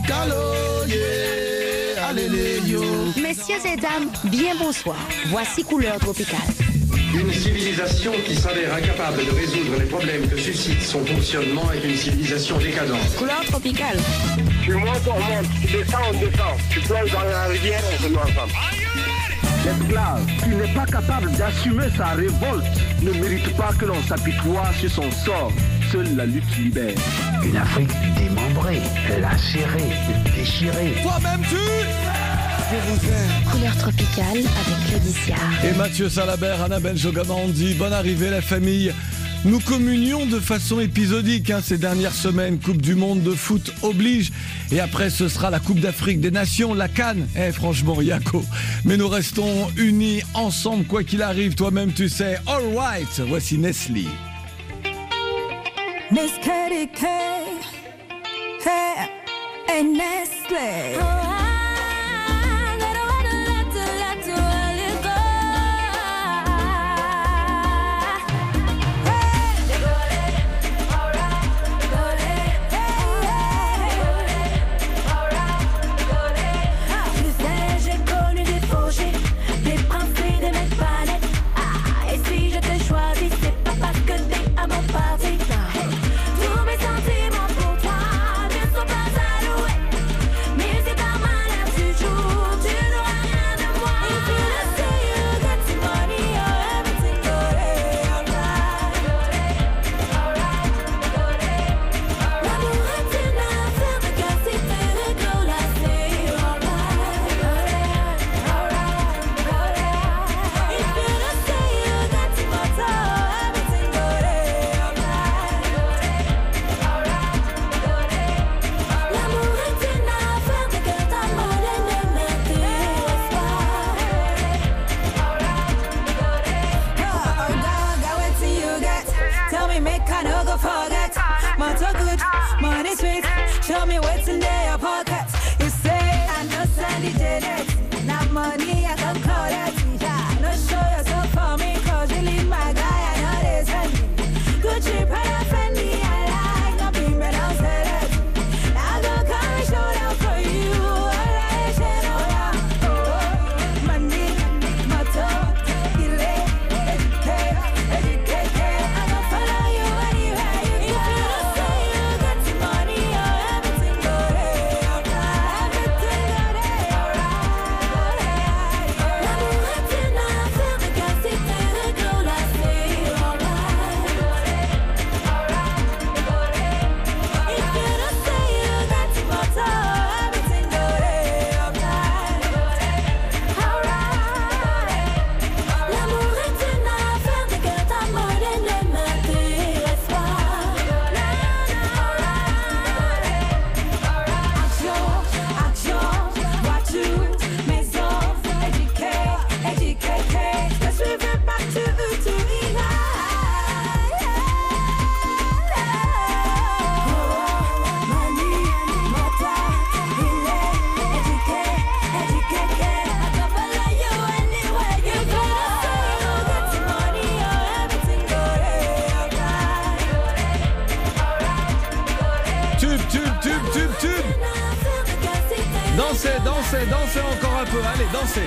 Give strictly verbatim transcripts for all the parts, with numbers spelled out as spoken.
tropical, oh yeah, allez yo. Messieurs et dames, bien bonsoir. Voici Couleur Tropicale. Une civilisation qui s'avère incapable de résoudre les problèmes que suscite son fonctionnement est une civilisation décadente. Couleur Tropicale. Tu montes, on monte. Tu descends, on descend. Tu plonges dans la rivière, on se met ensemble. L'esclave qui n'est pas capable d'assumer sa révolte ne mérite pas que l'on s'apitoie sur son sort. Seule la lutte libère. Une Afrique démembrée, lacérée, déchirée. Toi-même tu je vous aime. Couleur Tropicale avec Claude Siard. Et Mathieu Salabert, Annabelle Jogamandi, bonne arrivée la famille. Nous communions de façon épisodique hein, ces dernières semaines. Coupe du monde de foot oblige. Et après, ce sera la Coupe d'Afrique des Nations, la CAN. Eh, franchement, Yako. Mais nous restons unis ensemble, quoi qu'il arrive. Toi-même, tu sais. All right. Voici Nestlé. Miss Katy K. Hey, hey, Nestlé. Show me what's in their pockets. You say I know Sandy did it. Not money, I can call that. Yeah, no show yourself for me, cause you leave my guy, I know this handy. Gucci, Prada, Fendi, I like, no beam, but I'll say that. I go come and show down for you. Alright, shit, oh yeah. Oh, money, moto, delay, educate, educate, I go follow you anywhere you go. If you say you got the money, oh, everything go there, alright. Everything go there, alright. L'amour est une affaire de casse-tête et de glacé, alright. If you don't say you got the moto, everything go there, alright. Alright. L'amour est une affaire de que ta mode ne m'intéresse pas. Action, action, voiture, maison, éduquer, éduquer, je suivrai partout où tu iras. Oh, money, moto, delay, éduquer, éduquer, I can follow you anywhere you go. You got the money, oh, everything go there, alright. Tube, tube, tube, tube, tube. Dansez, dansez, dansez encore un peu. Allez, dansez.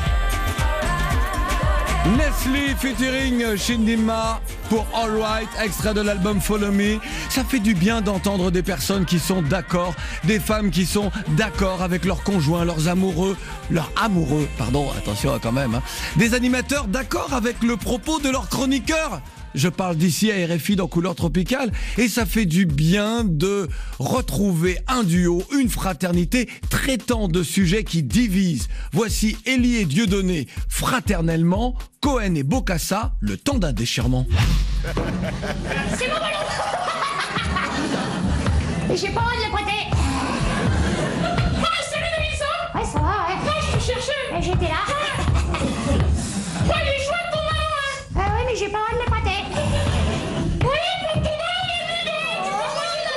Nestlé featuring Shindima pour All Right, extrait de l'album Follow Me. Ça fait du bien d'entendre des personnes qui sont d'accord, des femmes qui sont d'accord avec leurs conjoints, leurs amoureux, leurs amoureux, pardon, attention quand même, hein. Des animateurs d'accord avec le propos de leurs chroniqueurs. Je parle d'ici à R F I dans Couleur Tropicale et ça fait du bien de retrouver un duo, une fraternité traitant de sujets qui divisent. Voici Elie et Dieudonné, fraternellement, Cohen et Bokassa, le temps d'un déchirement. C'est mon ballon. Et j'ai pas envie de le prêter. Ah, salut Mélissa. Ouais, ça va, ouais. Ah, je te cherchais. Et j'étais là. Ouais, il est chouette ton ballon, hein. Ah ouais, mais j'ai pas envie de le prêter. Oui, mais ton ballon, il est vide. Tu peux pas le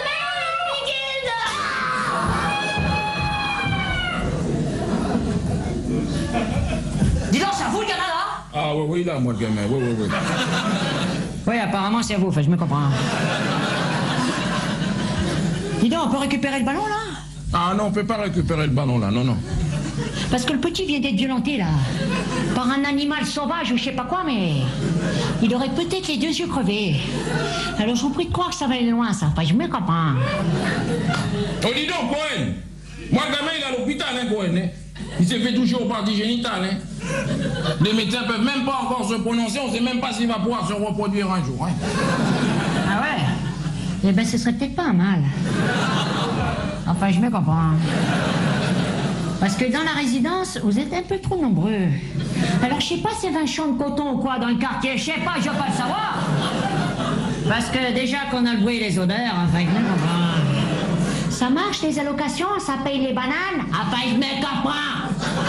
ballon, Dis donc, c'est à vous le gamin là? Ah oui, oui, là, moi le gamin, oui, oui, oui. Oui, apparemment c'est à vous, enfin, je me comprends. Dis donc, on peut récupérer le ballon là? Ah non, on ne peut pas récupérer le ballon là, non, non. Parce que le petit vient d'être violenté là. Par un animal sauvage ou je sais pas quoi, mais. Il aurait peut-être les deux yeux crevés. Alors je vous prie de croire que ça va aller loin, ça. Enfin, je me comprends. Oh, dis donc, Cohen. Moi, le gamin, il est à l'hôpital, hein, Cohen. Hein. Il s'est fait toucher aux parties génitales. Hein. Les médecins peuvent même pas encore se prononcer, on sait même pas s'il va pouvoir se reproduire un jour. Hein. Ah ouais? Eh ben, ce serait peut-être pas mal. Enfin, je me comprends. Parce que dans la résidence, vous êtes un peu trop nombreux. Alors, je sais pas si c'est vingt champs de coton ou quoi dans le quartier, je sais pas, je veux pas le savoir. Parce que déjà qu'on a le bruit et les odeurs, enfin, je me comprends. Ça marche, les allocations, ça paye les bananes, enfin, je me comprends.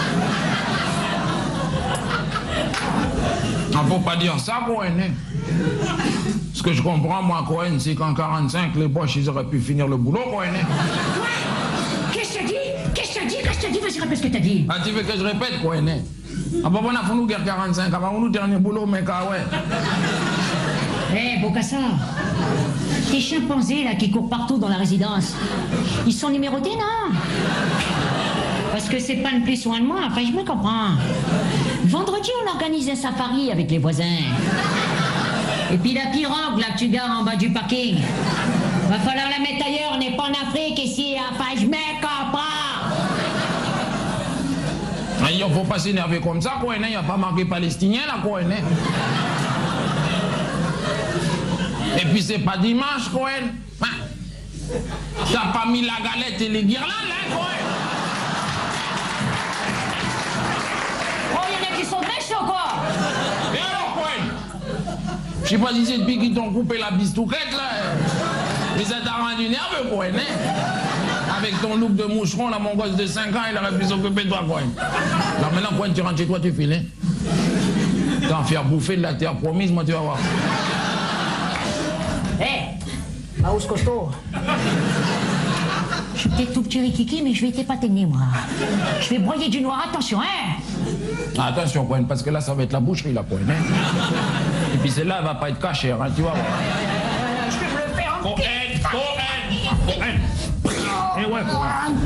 Ah, faut pas dire ça, Cohen. Hein. Ce que je comprends, moi, Cohen, c'est qu'en quarante-cinq, les Boches, ils auraient pu finir le boulot, Cohen. Hein. Qu'est-ce que tu dis? Qu'est-ce que tu dis? Qu'est-ce que tu dis? Vas-y, répète ce que t'as dit. Ah, tu veux que je répète, Cohen? Hein. Ah, bah, on a fait nous guerre quarante-cinq, avant nous, dernier boulot, mec, ah ouais. Eh, hey, Bokassa, tes chimpanzés, là, qui courent partout dans la résidence, ils sont numérotés, non? Parce que c'est pas le plus soin de moi, enfin, je me comprends. Vendredi, on organise un safari avec les voisins. Et puis la pirogue, là, que tu gares en bas du parking. Va falloir la mettre ailleurs, on n'est pas en Afrique ici, enfin, je me comprends. Il ne faut pas s'énerver comme ça, Cohen. Il n'y a pas marqué palestinien, là, Cohen. Et puis, c'est pas dimanche, Cohen. Hein? T'as pas mis la galette et les guirlandes, hein, Cohen? Oh, il y en a qui sont méchants, quoi. Et alors, Cohen? Je sais pas si c'est depuis qu'ils t'ont coupé la bistouquette, là. Mais ça t'a rendu nerveux, Cohen, hein? Avec ton look de moucheron, là, mon gosse de cinq ans, il aurait pu s'occuper de toi, Cohen. Alors maintenant, Cohen, tu rentres chez toi, tu files, hein? T'en faire bouffer de la terre promise, moi, tu vas voir. Hé, hey, Maous costaud. Je suis peut-être tout petit rikiki, mais je vais t'épater, moi. Je vais broyer du noir, attention, hein? Ah, attention, Cohen, parce que là, ça va être la boucherie, là, Cohen, hein? Et puis celle-là, elle va pas être cachée, hein, tu vas voir. Je vais me le faire en Cohen, Cohen, Cohen. Et ouais, Cohen.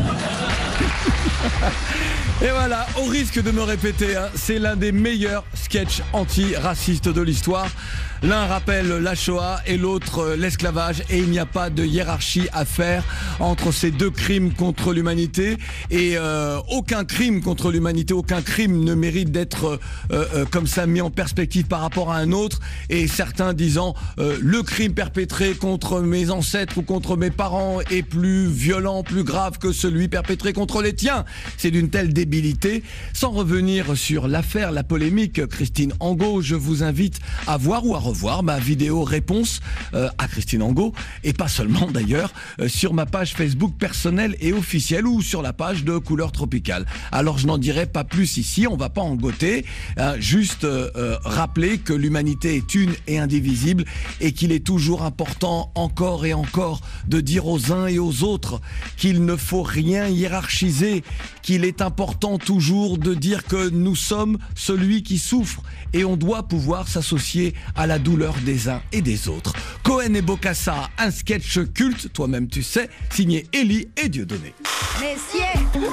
Et voilà, au risque de me répéter, hein, c'est l'un des meilleurs sketchs anti-racistes de l'histoire. L'un rappelle la Shoah et l'autre l'esclavage, et il n'y a pas de hiérarchie à faire entre ces deux crimes contre l'humanité. Et euh, aucun crime contre l'humanité, aucun crime ne mérite d'être euh, euh, comme ça mis en perspective par rapport à un autre. Et certains disant euh, le crime perpétré contre mes ancêtres ou contre mes parents est plus violent, plus grave que celui perpétré contre les tiens. C'est d'une telle débilité. Sans revenir sur l'affaire, la polémique, Christine Angot, je vous invite à voir ou à revoir ma vidéo réponse euh, à Christine Angot, et pas seulement d'ailleurs, euh, sur ma page Facebook personnelle et officielle ou sur la page de Couleur Tropicale. Alors je n'en dirai pas plus ici, on va pas engoter, hein, juste euh, euh, rappeler que l'humanité est une et indivisible et qu'il est toujours important encore et encore de dire aux uns et aux autres qu'il ne faut rien hiérarchiser, qu'il est important toujours de dire que nous sommes celui qui souffre et on doit pouvoir s'associer à la douleur des uns et des autres. Cohen et Bokassa, un sketch culte, toi-même tu sais, signé Élie et Dieudonné. Messieurs,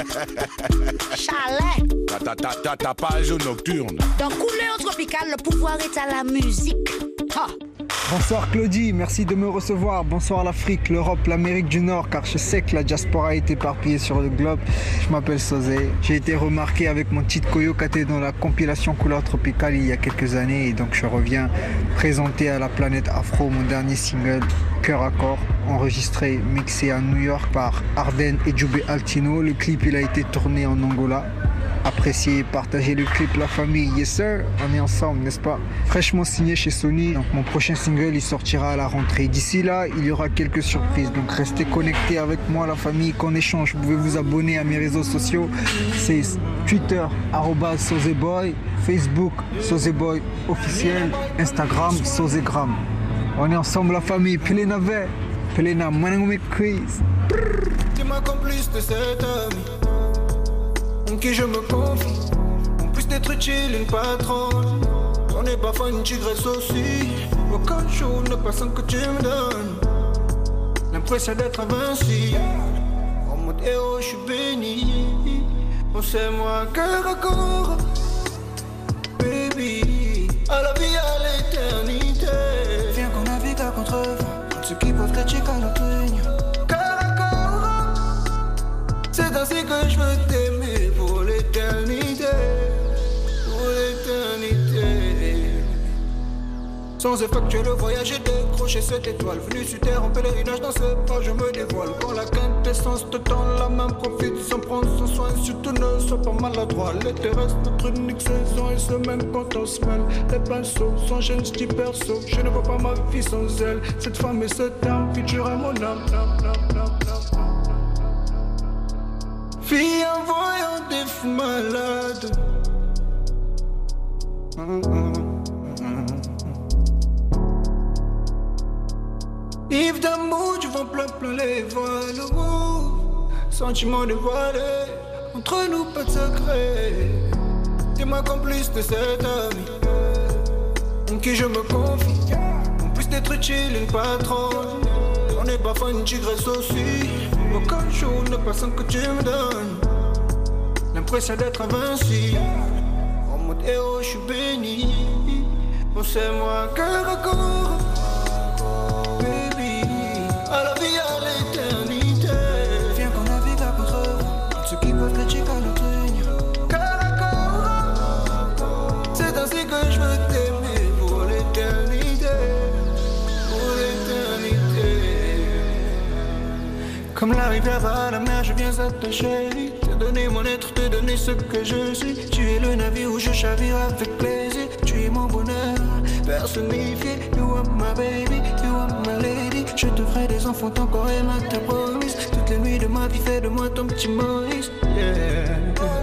Chalet, Ta, ta, ta, ta, ta page nocturne. dans Couleur Tropicale, le pouvoir est à la musique. Ha. Bonsoir Claudie, merci de me recevoir. Bonsoir l'Afrique, l'Europe, l'Amérique du Nord, car je sais que la diaspora est éparpillée sur le globe. Je m'appelle Sosé. J'ai été remarqué avec mon titre Koyokaté dans la compilation Couleur Tropicale il y a quelques années, et donc je reviens présenter à la planète Afro mon dernier single, Cœur à corps, enregistré, mixé à New York par Arden et Djoubé Altino. Le clip il a été tourné en Angola. Appréciez, partagez le clip, la famille, yes sir, on est ensemble, n'est-ce pas? Fraîchement signé chez Sony, donc mon prochain single il sortira à la rentrée. D'ici là, il y aura quelques surprises, donc restez connectés avec moi, la famille, qu'on échange. Vous pouvez vous abonner à mes réseaux sociaux, c'est Twitter, arobase Soseboy, Facebook, Soseboy officiel, Instagram, Sosegram. On est ensemble, la famille, Pelena Ve, Pelena Manangome Quiz. Tu m'as complice de cet homme en qui je me confie. En plus d'être chill, une patronne. On n'est pas fan, une tigresse aussi. Aucun jour ne passe sans que tu me donnes l'impression d'être invincible. On me mode héros, je suis béni. On sait moi cœur à corps. Baby, à la vie, à l'éternité. Viens qu'on navigue à contre-vent. Ceux qui peuvent catcher qu'à notre ligne. Cœur à corps. C'est ainsi que je veux t'aimer pour l'éternité. Pour l'éternité. Sans effectuer le voyage et décrocher cette étoile. Venu sur terre en pèlerinage dans ce pas, je me dévoile. Quand la quintessence te tend la main, profite sans prendre son soin. Surtout ne sois pas maladroit. L'été reste notre unique saison et ce même quand on se mêle. Les pinceaux sont jeunes, je dis perso. Je ne vois pas ma vie sans elle. Cette femme et ce terme futur à mon âme. Fille en voyant des fous malades. Mm-hmm. Yves d'amour, tu vends plein plein les voiles. Oh, sentiment dévoilé, entre nous pas de secret. Dis-moi complice de cet ami en qui je me confie. En plus d'être chill, une patronne. On n'est pas fan, tigresse aussi. Aucun jour ne passe sans que tu me donnes l'impression d'être invincible. En mode héros, je suis béni. Bon, c'est moi cœur à corps. À la vie, à l'éternité. Viens qu'on navigue à contre-vent. Ceux qui peuvent catcher qu'à notre ligne. Cœur à corps. C'est ainsi que je veux t'aimer pour l'éternité. Pour l'éternité. Comme la rivière va à la mer, je viens à te chérir. Te donner mon être, te donner ce que je suis. Tu es le navire où je chavire avec plaisir. Tu es mon bonheur personnifié. You are my baby, you are my lady. Je te ferai des enfants tant qu'on aime à ta promise. Toutes les nuits de ma vie, fais de moi ton petit Maurice. Yeah.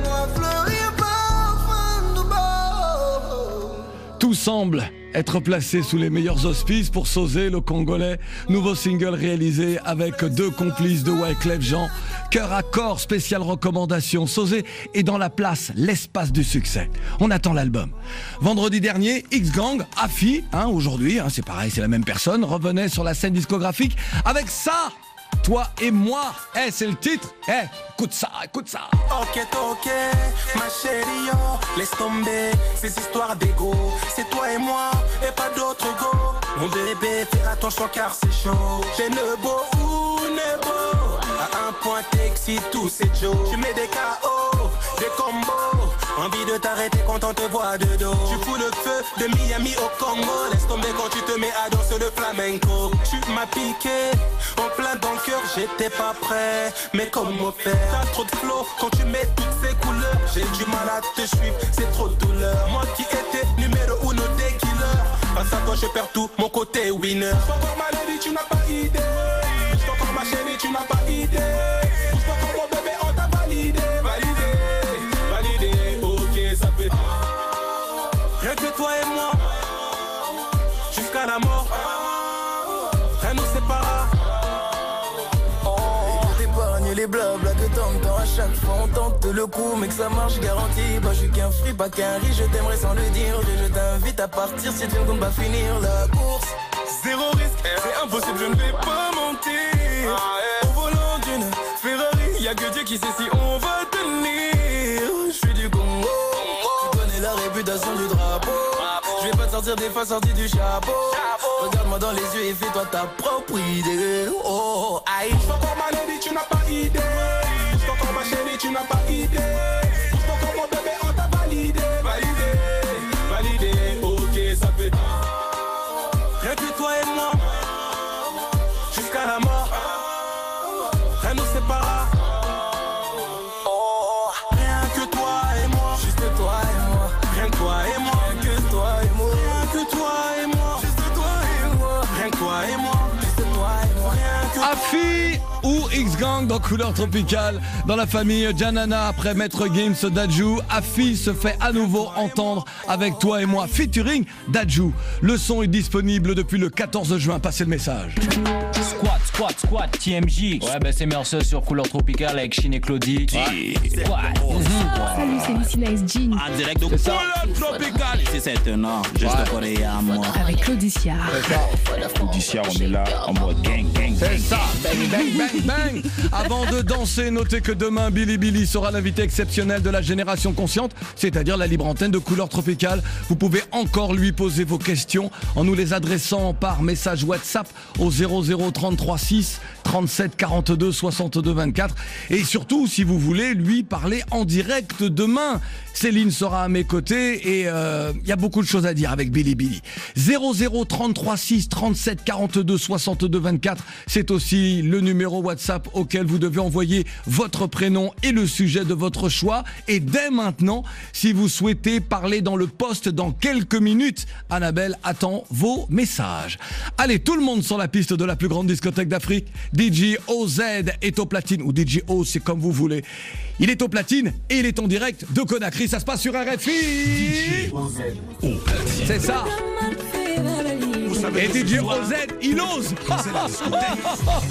Tout semble être placé sous les meilleurs auspices pour Sosé, le Congolais. Nouveau single réalisé avec deux complices de Wyclef Jean. Cœur à corps, spéciale recommandation. Sosé est dans la place, l'espace du succès. On attend l'album. Vendredi dernier, X-Gang, Afi, hein, aujourd'hui, hein, c'est pareil, c'est la même personne, revenait sur la scène discographique avec ça. Toi et moi, eh, hey, c'est le titre. Eh, hey, écoute ça, écoute ça. Ok, ok, ma chérie, oh, laisse tomber ces histoires d'égo. C'est toi et moi, et pas d'autre go. Mon bébé, fais attention car c'est chaud. J'ai le beau ou nebo. À un point t'excites tous ces Joe. Tu mets des K O, des combos. Envie de t'arrêter quand on te voit de dos. Tu fous le feu de Miami au Congo. Laisse tomber quand tu te mets à danser le flamenco. Tu m'as piqué, en plein dans le cœur, j'étais pas prêt. Mais comment faire? T'as trop de flow quand tu mets toutes ces couleurs. J'ai du mal à te suivre, c'est trop de douleur. Moi qui étais numéro uno des killers. Face à toi je perds tout, mon côté winner. J'suis encore ma lady, tu n'as pas idée. J'suis encore ma chérie, tu n'as pas idée. J'suis encore mon bébé, on t'a validé. Validé, validé. Rien que toi et moi, jusqu'à la mort, rien nous sépare. Oh, pour t'épargner les blabla que t'entends à chaque fois on tente le coup, mais que ça marche garanti. Bah je suis qu'un free, pas qu'un riche, je t'aimerais sans le dire. Et je t'invite à partir si tu ne comptes pas finir la course. Zéro risque, c'est impossible, je ne vais pas mentir. Au volant d'une Ferrari, y'a que Dieu qui sait si on va tenir. Je suis du Congo, la réputation du drapeau. Je vais pas te sortir des fois sorties du chapeau. Regarde-moi dans les yeux et fais-toi ta propre idée. Oh, aïe. J'suis encore ma lady, tu n'as pas idée. J'suis encore ma chérie, tu n'as pas idée. J'suis encore mon bébé, on t'a validé. Validé, validé, ok, ça fait. Rien que toi et moi, jusqu'à la mort, rien nous sépare. Oh, rien que toi et moi, juste toi et moi. Rien que toi et moi, rien que toi et moi, rien que toi et moi, juste toi et moi, rien que toi et moi, juste toi et moi, rien que toi. Afi ou X-Gang dans Couleur Tropicale. Dans la famille Janana, après Maître Gims, Dadju, Afi se fait à nouveau entendre avec Toi et moi, featuring Dadju. Le son est disponible depuis le quatorze juin. Passez le message. Squat, squat, squat, T M J. Ouais, bah c'est Merceau sur Couleur Tropicale avec Shin et Claudie. Squat. Salut, c'est Lucina S. Jean. En direct de Couleur Tropicale. C'est cet an, juste coré à moi. Avec Claudicia. C'est ça. Claudicia, on est là en mode gang, gang, gang. C'est ça. Bang, bang, bang, bang. Avant de danser, notez que demain, Billy Billy sera l'invité exceptionnel de la génération consciente, c'est-à-dire la libre antenne de Couleur Tropicale. Vous pouvez encore lui poser vos questions en nous les adressant par message WhatsApp au zéro zéro trente-trois six trente-sept quarante-deux soixante-deux vingt-quatre. Et surtout, si vous voulez lui parler en direct demain, Céline sera à mes côtés et il euh, y a beaucoup de choses à dire avec Billy Billy. zéro zéro trente-trois six trente-sept quarante-deux soixante-deux vingt-quatre, c'est aussi le numéro WhatsApp auquel vous devez envoyer votre prénom et le sujet de votre choix. Et dès maintenant, si vous souhaitez parler dans le poste dans quelques minutes, Annabelle attend vos messages. Allez, tout le monde sur la piste de la plus grande discothèque d'Afrique. D J O Z est au platine, ou D J O, c'est comme vous voulez. Il est au platine et il est en direct de Conakry. Ça se passe sur R F I. D J O Z au platine. C'est ça. Et D J O Z, il ose. C'est la discothèque.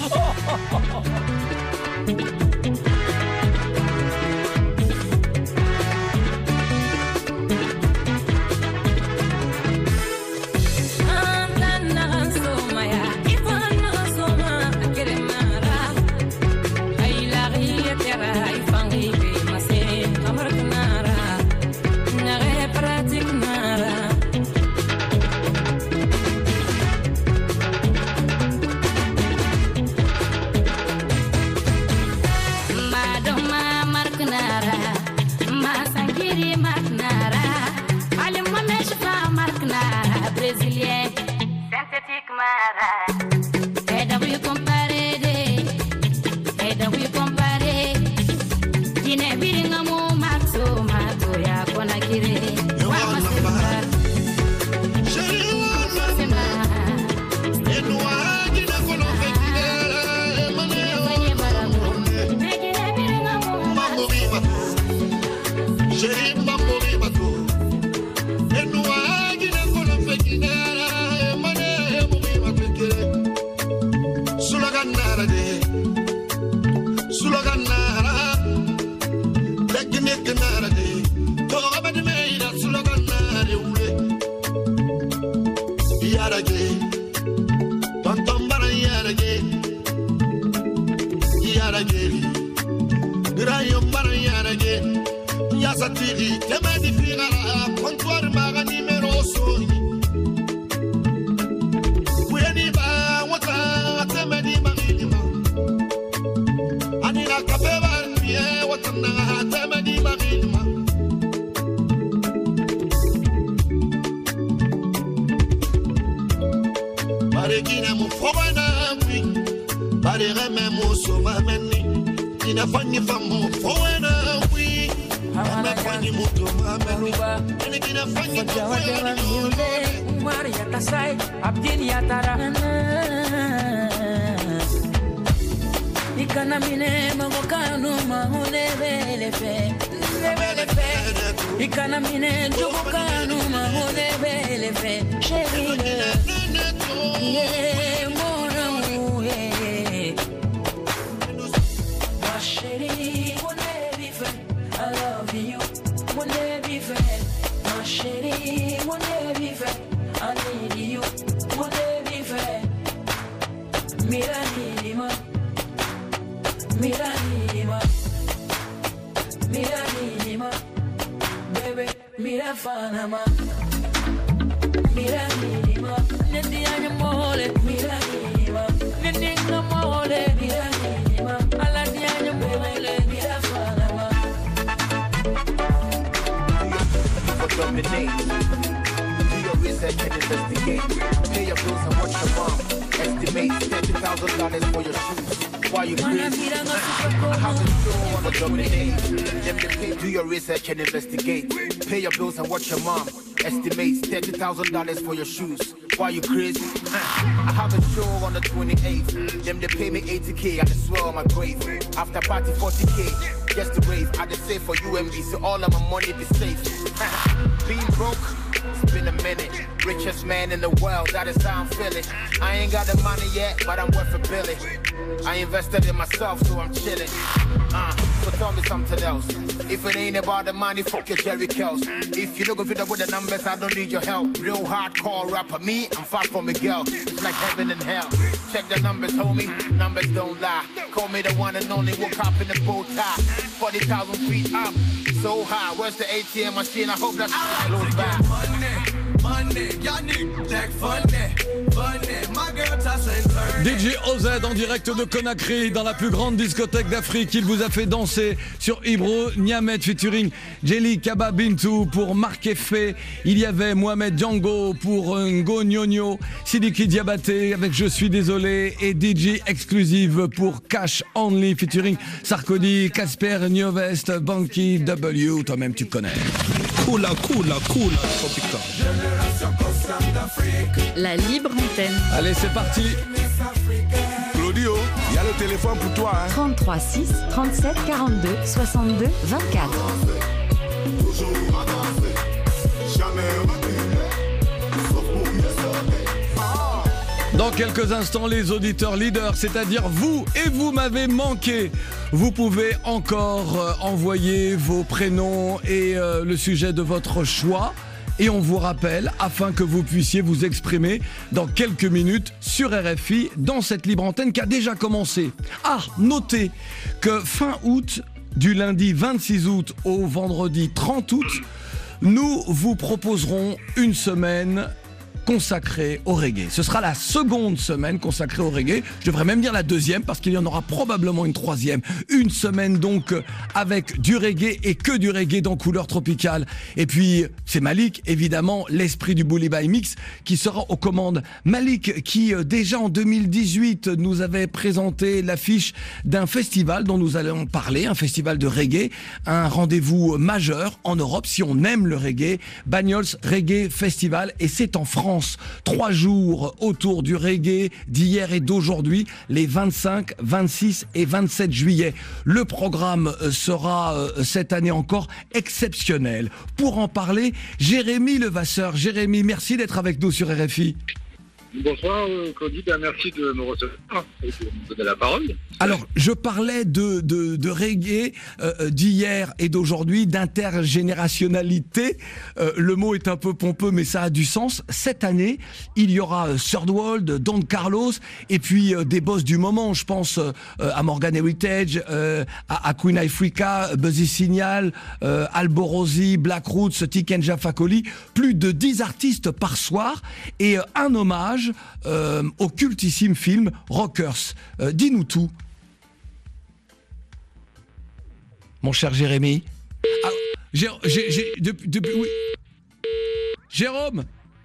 And investigate. Pay your bills and watch your mom. Estimates thirty thousand dollars for your shoes. Why you crazy? Uh, I have a show on the twenty-eighth. Them they pay me eighty K. I just swear on my grave. After party forty K. Just to rave. I just save for U M B so all of my money be safe. Uh, being broke It's been a minute. Richest man in the world, that is how I'm feeling. I ain't got the money yet, but I'm worth a billion. I invested in myself, so I'm chilling. Uh, so tell me something else. If it ain't about the money, fuck your Jerry Kells. If you looking for the with the numbers, I don't need your help. Real hardcore rapper, me, I'm far from Miguel. It's like heaven and hell. Check the numbers, homie. Numbers don't lie. Call me the one and only. Woke up in the bow tie. forty thousand feet up, so high. Where's the A T M machine? I hope that's close by. D J O Z en direct de Conakry dans la plus grande discothèque d'Afrique. Il vous a fait danser sur Ibro Niamet featuring Jelly Kaba Bintou pour Marc Effet. Il y avait Mohamed Django pour Ngo Nyonyo, Sidiki Diabaté avec Je suis désolé et D J Exclusive pour Cash Only featuring Sarkozy, Casper Nyovest, Banky W. Toi-même tu connais. Cool, cool, cool. La libre antenne. Allez, c'est parti. Claudio, il y a le téléphone pour toi. Hein. trente-trois six trente-sept quarante-deux soixante-deux vingt-quatre. Dans quelques instants, les auditeurs leaders, c'est-à-dire vous, et vous m'avez manqué. Vous pouvez encore euh, envoyer vos prénoms et euh, le sujet de votre choix. Et on vous rappelle, afin que vous puissiez vous exprimer dans quelques minutes sur R F I, dans cette libre antenne qui a déjà commencé. Ah, notez que fin août, du lundi vingt-six août au vendredi trente août, nous vous proposerons une semaine consacrée au reggae. Ce sera la seconde semaine consacrée au reggae. Je devrais même dire la deuxième parce qu'il y en aura probablement une troisième. Une semaine donc avec du reggae et que du reggae dans couleur tropicale. Et puis c'est Malik, évidemment, l'esprit du Bully by Mix qui sera aux commandes. Malik qui déjà en deux mille dix-huit nous avait présenté l'affiche d'un festival dont nous allons parler, un festival de reggae, un rendez-vous majeur en Europe si on aime le reggae, Bagnols Reggae Festival, et c'est en France. Trois jours autour du reggae d'hier et d'aujourd'hui, les vingt-cinq, vingt-six et vingt-sept juillet. Le programme sera cette année encore exceptionnel. Pour en parler, Jérémy Levasseur. Jérémy, merci d'être avec nous sur R F I. Bonsoir Claudie, ben merci de me recevoir et de me donner la parole. Alors, je parlais de, de, de reggae euh, d'hier et d'aujourd'hui, d'intergénérationnalité. Euh, le mot est un peu pompeux, mais ça a du sens. Cette année, il y aura euh, Third World, Don Carlos, et puis euh, des boss du moment. Je pense euh, à Morgan Heritage, euh, à, à Queen Africa, Buzzy Signal, euh, Alborosi, Black Roots, Tikenja Fakoli. Plus de dix artistes par soir et euh, un hommage Euh, au cultissime film Rockers. Euh, dis-nous tout. Mon cher Jérémy. Ah, j'ai, j'ai, j'ai, depuis, depuis, oui. Jérôme.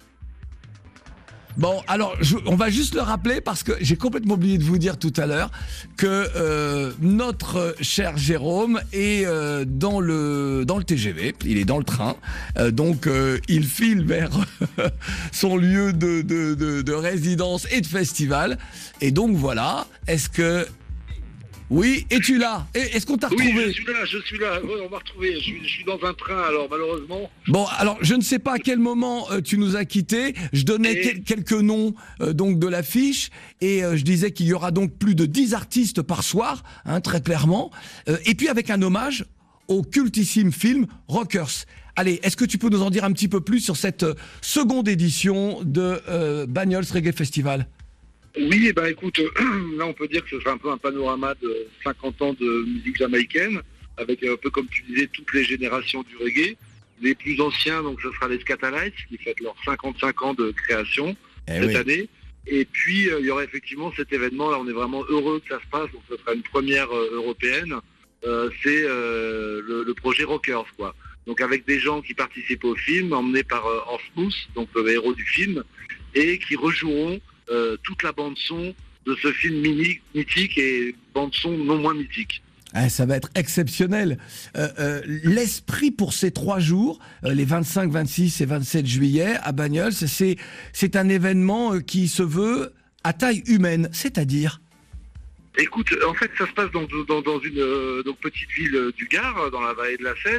Bon, alors, je, on va juste le rappeler parce que j'ai complètement oublié de vous dire tout à l'heure que euh, notre cher Jérôme est euh, dans le dans le T G V, il est dans le train, euh, donc euh, il file vers son lieu de, de, de, de résidence et de festival. Et donc voilà, est-ce que... Oui, es-tu là? Est-ce qu'on t'a retrouvé? Oui, je suis là, je suis là. Ouais, on m'a retrouvé. Je suis, je suis dans un train, alors malheureusement. Bon, alors je ne sais pas à quel moment euh, tu nous as quittés. Je donnais et... quel- quelques noms euh, donc de l'affiche et euh, je disais qu'il y aura donc plus de dix artistes par soir, hein, très clairement. Euh, et puis avec un hommage au cultissime film Rockers. Allez, est-ce que tu peux nous en dire un petit peu plus sur cette euh, seconde édition de euh, Bagnols Reggae Festival? Oui, et ben écoute, euh, là on peut dire que ce sera un peu un panorama de cinquante ans de musique jamaïcaine, avec un peu comme tu disais toutes les générations du reggae. Les plus anciens, donc ce sera les Scatalites qui fêtent leurs cinquante-cinq ans de création eh cette oui. année. Et puis euh, il y aura effectivement cet événement, là on est vraiment heureux que ça se passe, donc ce sera une première euh, européenne. Euh, c'est euh, le, le projet Rockers, quoi. Donc avec des gens qui participent au film, emmenés par euh, Hans Moos, donc le héros du film, et qui rejoueront Euh, toute la bande-son de ce film mini, mythique et bande-son non moins mythique. Ah, ça va être exceptionnel. Euh, euh, l'esprit pour ces trois jours, euh, les vingt-cinq, vingt-six et vingt-sept juillet à Bagnols, c'est, c'est un événement euh, qui se veut à taille humaine, c'est-à-dire... Écoute, en fait, ça se passe dans, dans, dans une euh, donc petite ville du Gard, dans la vallée de la Cèze.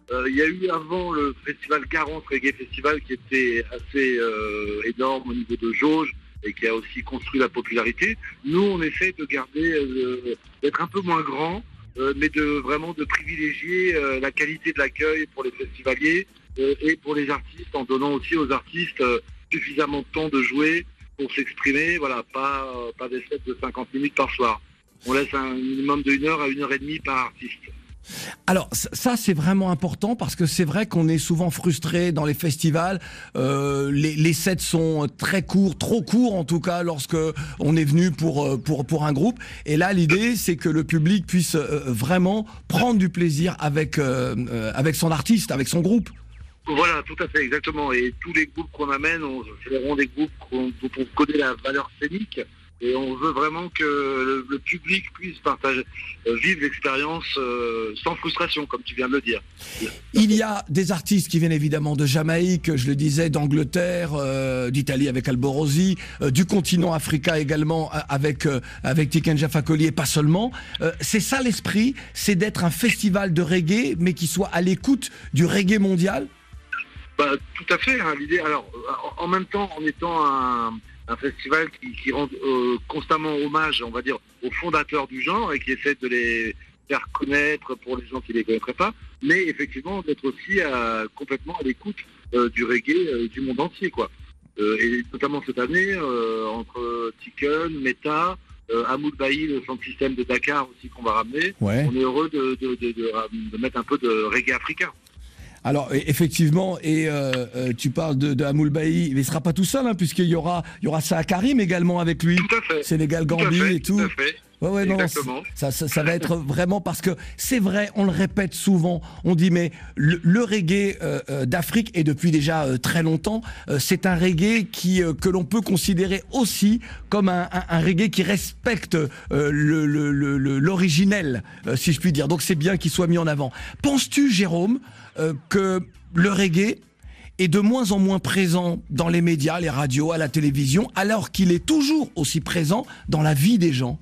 Euh, il y a eu avant le festival Garance Reggae Festival qui était assez euh, énorme au niveau de jauge et qui a aussi construit la popularité. Nous, on essaie de garder, euh, d'être un peu moins grand, euh, mais de vraiment de privilégier euh, la qualité de l'accueil pour les festivaliers euh, et pour les artistes, en donnant aussi aux artistes euh, suffisamment de temps de jouer pour s'exprimer. Voilà, pas, euh, pas des sets de cinquante minutes par soir. On laisse un minimum de une heure à une heure et demie par artiste. Alors ça c'est vraiment important parce que c'est vrai qu'on est souvent frustré dans les festivals, euh, les, les sets sont très courts, trop courts en tout cas lorsque on est venu pour, pour, pour un groupe, et là l'idée c'est que le public puisse euh, vraiment prendre du plaisir avec, euh, avec son artiste, avec son groupe. Voilà, tout à fait, exactement, et tous les groupes qu'on amène, on, c'est vraiment des groupes qu'on, dont on connaît la valeur scénique. Et on veut vraiment que le, le public puisse partager, euh, vivre l'expérience euh, sans frustration, comme tu viens de le dire. Il y a des artistes qui viennent évidemment de Jamaïque, je le disais, d'Angleterre, euh, d'Italie avec Alborosi, euh, du continent africain également avec, euh, avec Tiken Jah Fakoly et pas seulement. Euh, c'est ça l'esprit, c'est d'être un festival de reggae, mais qui soit à l'écoute du reggae mondial. Bah, tout à fait, hein, l'idée. Alors, en même temps, en étant un... un festival qui, qui rend euh, constamment hommage, on va dire, aux fondateurs du genre et qui essaie de les faire connaître pour les gens qui ne les connaîtraient pas, mais effectivement d'être aussi à, complètement à l'écoute euh, du reggae euh, du monde entier, quoi. Euh, et notamment cette année, euh, entre Tiken, Meta, euh, Hamoud Bahi, le centre système de Dakar aussi qu'on va ramener, ouais. On est heureux de, de, de, de, de mettre un peu de reggae africain. Alors effectivement, et euh, euh, tu parles de, de Hamoud Bahi, mais il sera pas tout seul, hein, puisqu'il y aura, il y aura Saa Karim également avec lui. Tout à fait. Sénégal, Gambie tout fait, et tout. Tout à fait. Ouais, ouais, non, ça, ça, ça va être vraiment parce que c'est vrai, on le répète souvent, on dit mais le, le reggae euh, d'Afrique, et depuis déjà euh, très longtemps, euh, c'est un reggae qui, euh, que l'on peut considérer aussi comme un, un, un reggae qui respecte euh, le, le, le, le, l'originel, euh, si je puis dire. Donc c'est bien qu'il soit mis en avant. Penses-tu, Jérôme, euh, que le reggae est de moins en moins présent dans les médias, les radios, à la télévision, alors qu'il est toujours aussi présent dans la vie des gens?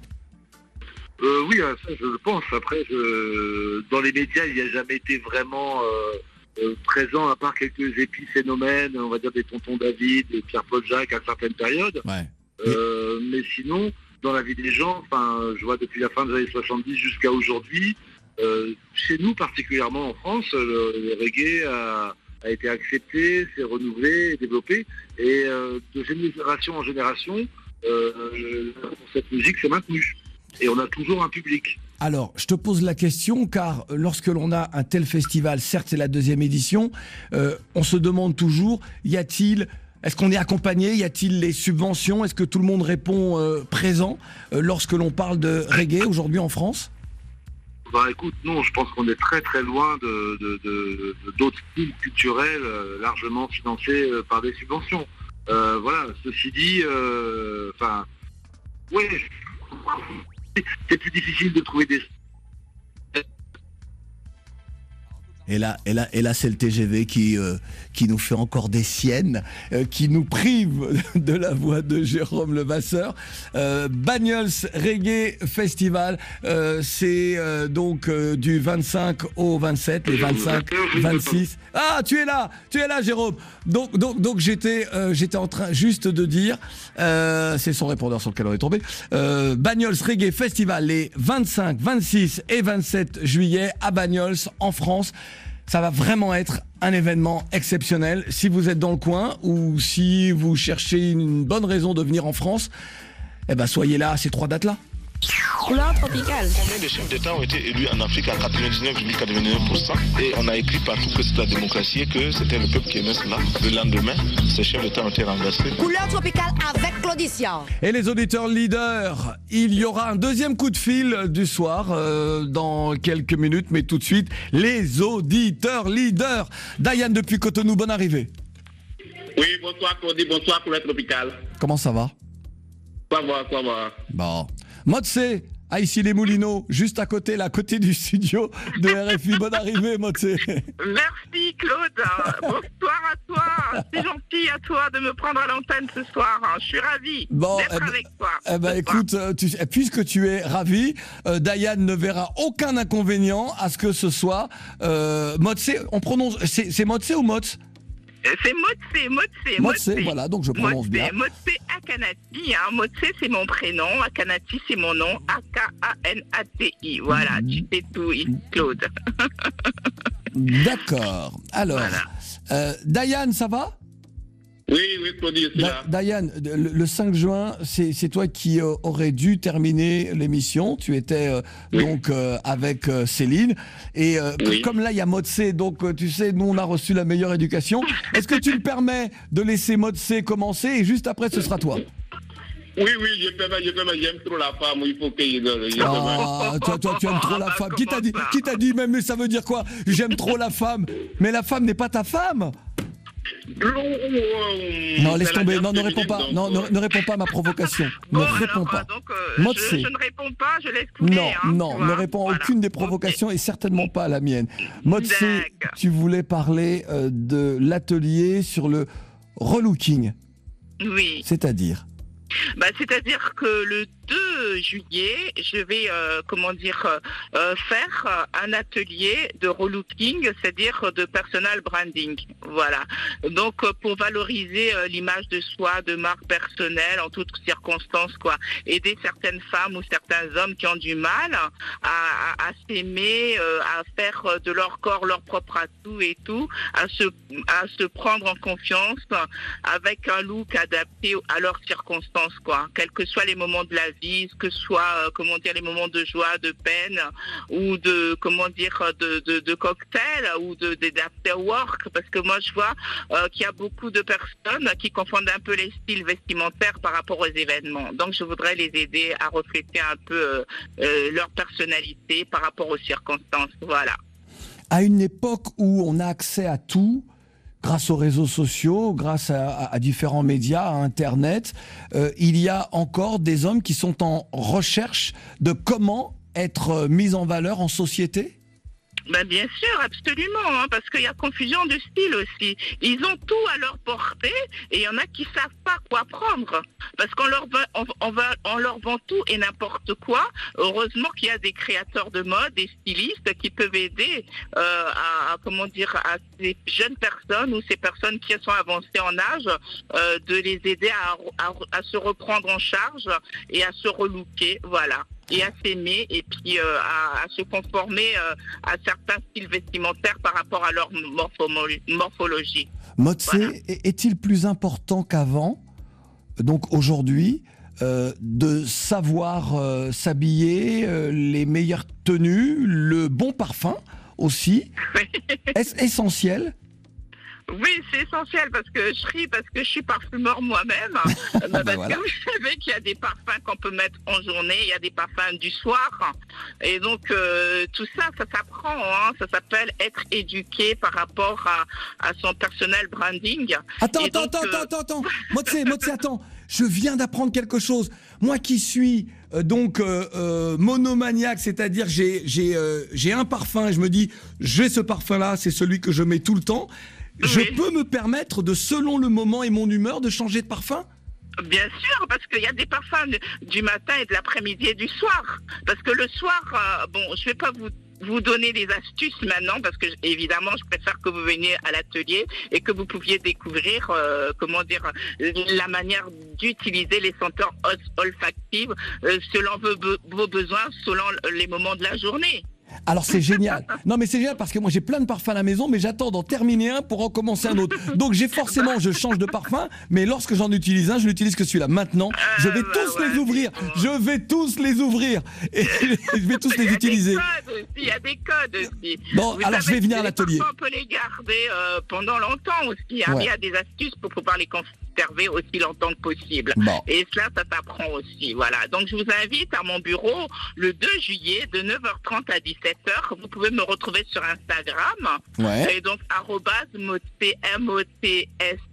Euh, oui, ça je le pense. Après, je... dans les médias, il n'y a jamais été vraiment euh, euh, présent, à part quelques épiphénomènes, on va dire des tontons David, des Pierre-Paul Jacques à certaines périodes. Ouais. Euh, mais sinon, dans la vie des gens, enfin, je vois depuis la fin des années soixante-dix jusqu'à aujourd'hui, euh, chez nous particulièrement en France, le, le reggae a, a été accepté, s'est renouvelé, développé, et euh, de génération en génération, euh, cette musique s'est maintenue. Et on a toujours un public. Alors, je te pose la question, car lorsque l'on a un tel festival, certes c'est la deuxième édition, euh, on se demande toujours, y a-t-il, est-ce qu'on est accompagné, y a-t-il les subventions, est-ce que tout le monde répond euh, présent euh, lorsque l'on parle de reggae aujourd'hui en France? Bah écoute, non, je pense qu'on est très très loin de, de, de, de, d'autres styles culturels euh, largement financés euh, par des subventions. Euh, voilà, ceci dit, enfin, euh, oui, c'est plus difficile de trouver des... Et là, et là, et là, c'est le T G V qui euh, qui nous fait encore des siennes, euh, qui nous prive de la voix de Jérôme Levasseur. Euh, Bagnols Reggae Festival, euh, c'est euh, donc euh, du vingt-cinq au vingt-sept, les vingt-cinq, vingt-six. Ah, tu es là, tu es là, Jérôme. Donc, donc, donc, j'étais, euh, j'étais en train juste de dire, euh, c'est son répondeur sur lequel on est tombé. Euh, Bagnols Reggae Festival, les vingt-cinq, vingt-six et vingt-sept juillet à Bagnols, en France. Ça va vraiment être un événement exceptionnel. Si vous êtes dans le coin ou si vous cherchez une bonne raison de venir en France, eh ben soyez là à ces trois dates-là. Couleur tropicale. Combien de chefs d'État ont été élus en Afrique à quatre-vingt-dix-neuf virgule quatre-vingt-dix-neuf pour cent et on a écrit partout que c'était la démocratie et que c'était le peuple qui aimait cela. Le lendemain, ces chefs d'État ont été renversés. Couleur tropicale avec Claudicia. Et les auditeurs leaders, il y aura un deuxième coup de fil du soir euh, dans quelques minutes, mais tout de suite, les auditeurs leaders. Diane depuis Cotonou, bonne arrivée. Oui, bonsoir Claudie, bonsoir Couleur tropicale. Comment ça va? Quoi va, quoi va? Bon. Motse, à Issy-les-Moulineaux, juste à côté, là, à côté du studio de R F I. Bonne arrivée, Motse. Merci, Claude. Bonsoir à toi. C'est gentil à toi de me prendre à l'antenne ce soir. Je suis ravie bon, d'être eh ben, avec toi. Eh ben, écoute, tu, puisque tu es ravi, euh, Diane ne verra aucun inconvénient à ce que ce soit euh, Motse. On prononce, c'est, c'est Motse ou Motse? C'est Motse, Motse, Motse, voilà, donc je prononce Motse, bien. Motse Akanati, hein. Motse c'est mon prénom, Akanati c'est mon nom, A K A N A T I. Voilà, tu sais tout, Claude. D'accord. Alors, voilà. euh, Diane, ça va? Oui, oui, Claudie, c'est là. Diane, le, le cinq juin, c'est, c'est toi qui euh, aurais dû terminer l'émission. Tu étais euh, oui. donc euh, avec euh, Céline. Et euh, oui. comme là, il y a Motse, donc euh, tu sais, nous, on a reçu la meilleure éducation. Est-ce que tu me permets de laisser Motse commencer et juste après, ce sera toi? Oui, oui, je peux, je peux, j'aime trop la femme, il faut qu'il... Ah, toi, toi, tu aimes trop la femme. Qui t'a dit, qui t'a dit même, ça veut dire quoi? J'aime trop la femme. Mais la femme n'est pas ta femme. Non, laisse tomber, non, ne réponds pas, non, ne, ne réponds pas à ma provocation. Bon, ne alors, réponds pas. Donc, euh, je, je ne réponds pas, je laisse couler. Non, hein, non, ne réponds à aucune des provocations okay. et certainement pas à la mienne. Motse, tu voulais parler euh, de l'atelier sur le relooking. Oui. C'est-à-dire bah, c'est-à-dire que le deux juillet, je vais, euh, comment dire, euh, faire un atelier de relooking, c'est-à-dire de personal branding. Voilà. Donc, pour valoriser euh, l'image de soi, de marque personnelle en toutes circonstances, quoi. Aider certaines femmes ou certains hommes qui ont du mal à, à, à s'aimer, euh, à faire de leur corps leur propre atout et tout, à se, à se prendre en confiance avec un look adapté à leurs circonstances, quoi. Quels que soient les moments de la vie, que ce soit, euh, comment dire, les moments de joie, de peine, ou de, comment dire, de, de, de cocktail, ou de, de, d'after work, parce que moi, je vois euh, qu'il y a beaucoup de personnes qui confondent un peu les styles vestimentaires par rapport aux événements. Donc, je voudrais les aider à refléter un peu euh, euh, leur personnalité par rapport aux circonstances. Voilà. À une époque où on a accès à tout, grâce aux réseaux sociaux, grâce à, à, à différents médias, à Internet, euh, il y a encore des hommes qui sont en recherche de comment être mis en valeur en société ? Ben bien sûr, absolument, hein, parce qu'il y a confusion de style aussi. Ils ont tout à leur portée et il y en a qui savent pas quoi prendre. Parce qu'on leur, on, on va, on leur vend tout et n'importe quoi. Heureusement qu'il y a des créateurs de mode, des stylistes qui peuvent aider euh, à, à, comment dire, à ces jeunes personnes ou ces personnes qui sont avancées en âge, euh, de les aider à, à, à se reprendre en charge et à se relooker, voilà. Et à s'aimer et puis euh, à, à se conformer euh, à certains styles vestimentaires par rapport à leur morphologie. Motse, voilà. Est-il plus important qu'avant, donc aujourd'hui, euh, de savoir euh, s'habiller, euh, les meilleures tenues, le bon parfum aussi? Est-ce essentiel? Oui, c'est essentiel parce que je ris parce que je suis parfumeur moi-même. bah parce voilà. que vous savez qu'il y a des parfums qu'on peut mettre en journée, il y a des parfums du soir. Et donc, euh, tout ça, ça s'apprend. Hein. Ça s'appelle être éduqué par rapport à, à son personnel branding. Attends, Et attends, donc, attends, euh... attends, attends. Motse, Motse, attends. Je viens d'apprendre quelque chose. Moi qui suis euh, donc euh, euh, monomaniaque, c'est-à-dire j'ai, j'ai, euh, j'ai un parfum et je me dis, j'ai ce parfum-là, c'est celui que je mets tout le temps. Je oui. peux me permettre de, selon le moment et mon humeur, de changer de parfum ? Bien sûr, parce qu'il y a des parfums du matin et de l'après-midi et du soir. Parce que le soir, euh, bon, je ne vais pas vous, vous donner des astuces maintenant, parce que évidemment, je préfère que vous veniez à l'atelier et que vous pouviez découvrir, euh, comment dire, la manière d'utiliser les senteurs olfactives euh, selon vos, vos besoins, selon les moments de la journée. Alors c'est génial. Non mais c'est génial parce que moi j'ai plein de parfums à la maison, mais j'attends d'en terminer un pour en commencer un autre. Donc j'ai forcément, je change de parfum, mais lorsque j'en utilise un, je n'utilise que celui-là. Maintenant, je vais ah, tous bah ouais, les ouvrir. Je vais tous les ouvrir et je vais tous les utiliser. Il y a des codes aussi. Bon, Vous alors je vais venir à l'atelier. On peut les garder euh, pendant longtemps aussi. Hein. Ouais. Il y a des astuces pour pouvoir les conserver aussi longtemps que possible. Bon. Et cela, ça s'apprend aussi. Voilà. Donc je vous invite à mon bureau le deux juillet de neuf heures trente à dix-sept heures. Vous pouvez me retrouver sur Instagram. Ouais. Et donc arobase Motse, M O T S